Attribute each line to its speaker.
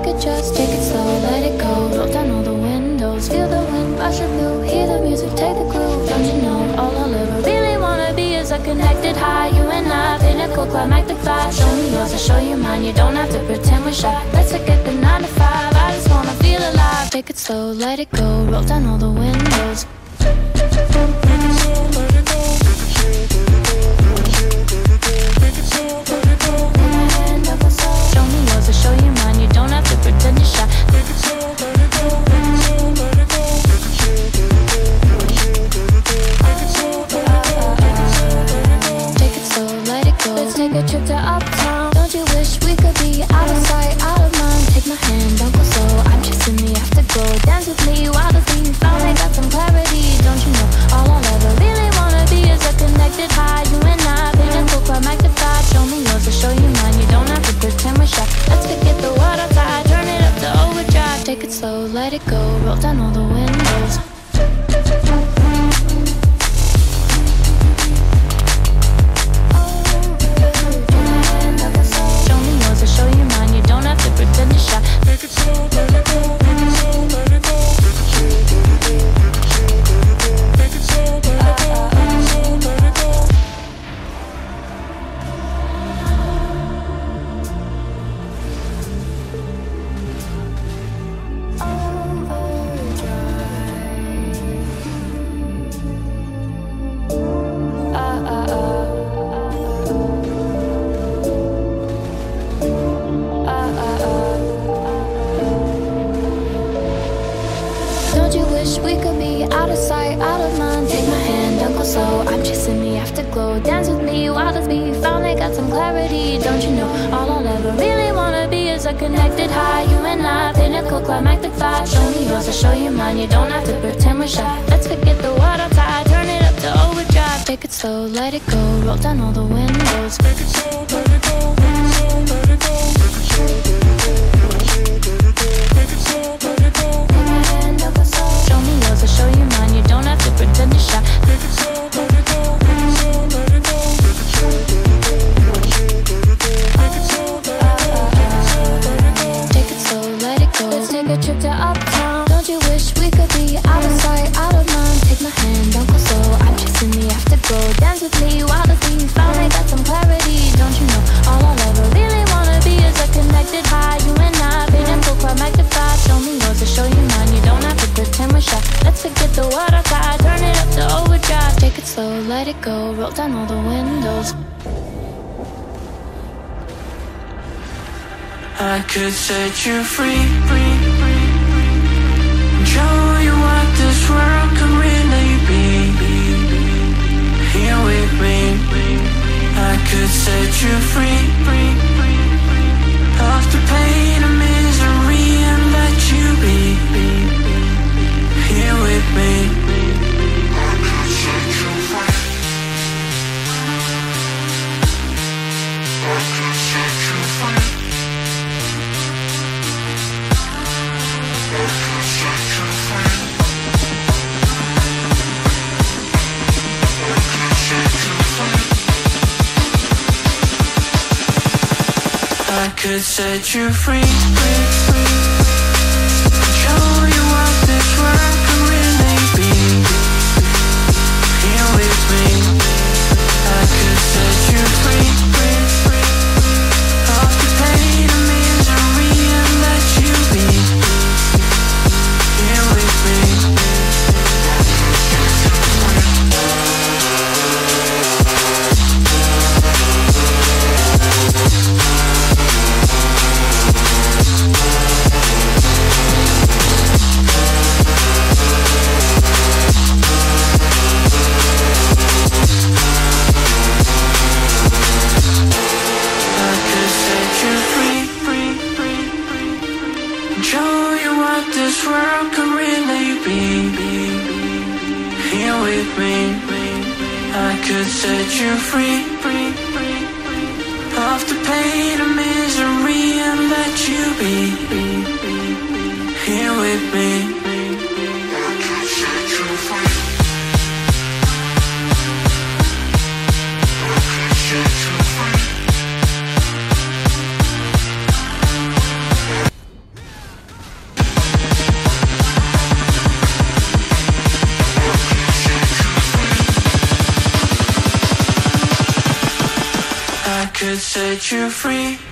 Speaker 1: could just take it slow, let it go. Roll down all the windows, feel the wind brush your blue. Hear the music, take the groove. Don't you know all I'll ever really wanna be is a connected high. You and I, pinnacle, climactic fly. Show me yours, I'll show you mine. You don't have to pretend we're shy. Let's forget the 9 to 5. I just wanna feel alive. Take it slow, let it go. Roll down all the windows. Show me yours, I'll show you mine. You don't have to pretend you're shy. Take it slow, let it go. Let's take a trip to uptown. Don't you wish we could be out of sight, out of mind? Take my hand, don't go slow. I'm chasing the afterglow. Dance with me while the beat finally got some clarity. Don't you know all I'll ever really wanna be is a connected high. You and I, pinnacle, climactic vibe. Show me yours, I'll show you mine. You don't have to pretend we're shy. Let's forget the world outside, turn it up to overdrive. Take it slow, let it go. Roll down all the windows. Pretend you're shy. Take it slow, let it go. Take it slow, let it go. Take it slow, let it go. Take it slow, let it go. Don't you wish we could be out of sight, out of mind? Take my hand, don't go slow. I'm chasing the afterglow. Dance with me while the beat finally got some clarity. Don't you know all I'll ever really wanna be is a connected high. You and I, pinnacle, climactic vibe. Show me yours, I'll show you mine. You don't have to pretend we're shy. Let's forget the world outside, turn it up to overdrive. Take it slow, let it go. Roll down all the windows. Take it slow, let it go. Take it slow, let it go. Take it slow, let it go. Take it slow, let it go. Take my hand, don't go slow. Show me yours, I'll show you mine. You don't have to pretend you're shy. Take it slow, let it go. Take it slow, let it go. Take it slow, let it go. Take it slow, let it go. Let's take a trip to uptown. Don't you wish we could be out of sight, out of mind? Take my hand, don't go slow. I'm chasing the afterglow. Dance with me while the beat finally got some clarity. Don't you know all I'll ever really wanna be is a connected high. You and I, pinnacle, climactic vibe. Show me yours, I'll show you mine. You don't have to pretend we're shy. Let's forget the world outside, turn it up to overdrive. Take it slow, let it go. Roll down all the windows.
Speaker 2: I could set you free, free, free, free. Show you what this world can really be. Here with me, I could set you free, free, free, free. Off the pain and misery and let you be. Here with me, I could set you free. I could set you free. I could set you free, free, free. Show you what this world can really be. Here with me, I could set you free, free, free. Off the pain and misery and let you be. Here with me, I could set you free. Could set you free, free, free, free. Off the pain and misery and let you be. Here with me, I could set you free. I could set you free. set you free.